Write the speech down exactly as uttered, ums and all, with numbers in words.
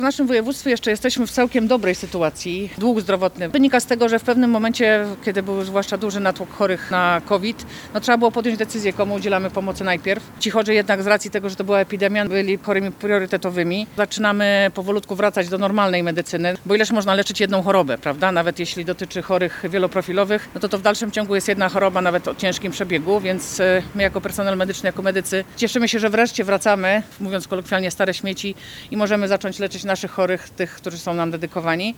W naszym województwie jeszcze jesteśmy w całkiem dobrej sytuacji. Dług zdrowotny wynika z tego, że w pewnym momencie, kiedy był zwłaszcza duży natłok chorych na COVID, no trzeba było podjąć decyzję, komu udzielamy pomocy najpierw. Ci chorzy jednak z racji tego, że to była epidemia, byli chorymi priorytetowymi. Zaczynamy powolutku wracać do normalnej medycyny, bo ileż można leczyć jedną chorobę, prawda? Nawet jeśli dotyczy chorych wieloprofilowych, no to to w dalszym ciągu jest jedna choroba, nawet o ciężkim przebiegu, więc my jako personel medyczny, jako medycy cieszymy się, że wreszcie wracamy, mówiąc kolokwialnie, stare śmieci i możemy zacząć leczyć naszych chorych, tych, którzy są nam dedykowani.